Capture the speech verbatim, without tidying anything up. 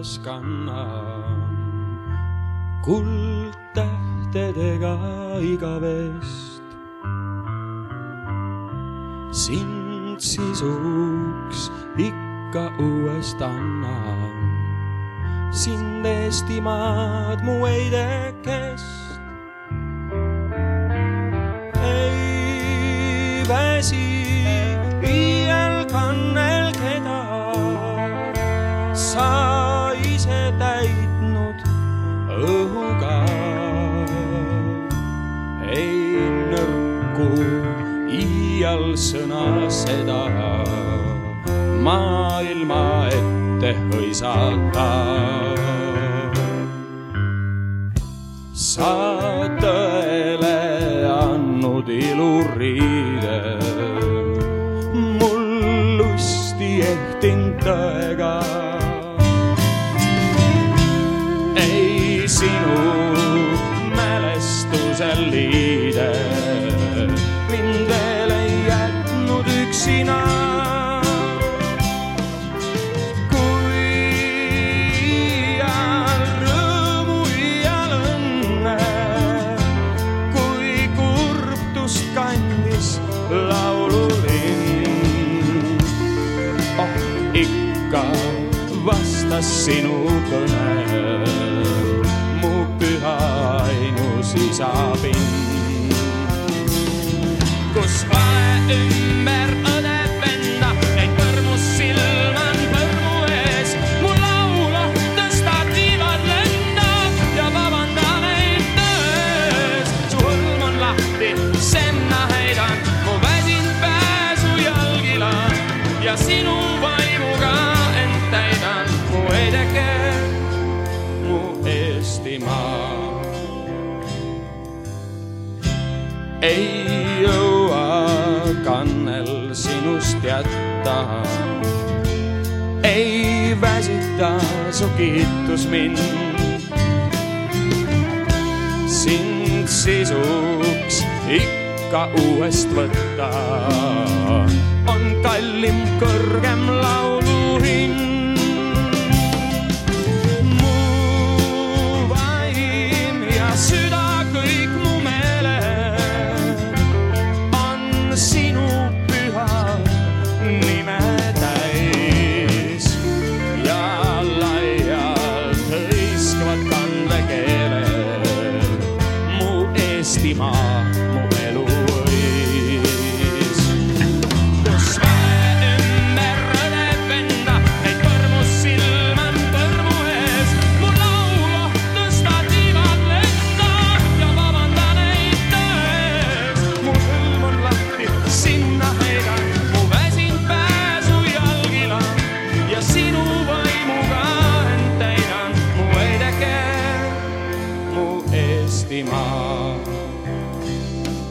taevas kannan, kuldtähtedega igavest. Sind sisuks ikka uuest annan, sind Eestimaad mu eidekest. Ei väsi iial kannel keda sa ise täitnud õhuga. Ei nõrku iial sõna seda maailma ette hõisata. Sa tõele andnud iluriide, mul lusti ehtinud tõega. Ei sinu mälestusel liide mind veel ei jätnud üksina. Kui iial rõõmu, iial õnne, kui kurbtust kandis laululinn, oh ikka vastas sinu kõne mu püha ainus isapind. Kus vae ümber õdeb venda, neid põrmus silman põrmu ees. Mu laulu tõsta tiivad lendab ja vabanda neid tões. Su hõlm on lahti, semna heidan, mu väsin pääsu jalgila ja sinu vaimuga end täidan. Mu eideke, mu Eestimaa. Ei jõua kannel sinust jätta, ei väsita su kiitus mind. Sind sisuks ikka uuest võtta on kallim kõrgem lauluhind. Mu vaim ja süda kõik mu sinu püha nime täis ja laialt hõiskvad kandekeeled mu Eestimaa, mu elu õis. Kus vae ümber õdeb venda, neid põrmus silman põrmu ees. Mu laulu tõsta tiivad lendab ja vabanda neid tões. Mu hõlm on lahti, sinna heidan, mu väsin pääsu jalgila ja sinu vaimuga end täidan. Mu eideke, mu Eestimaa.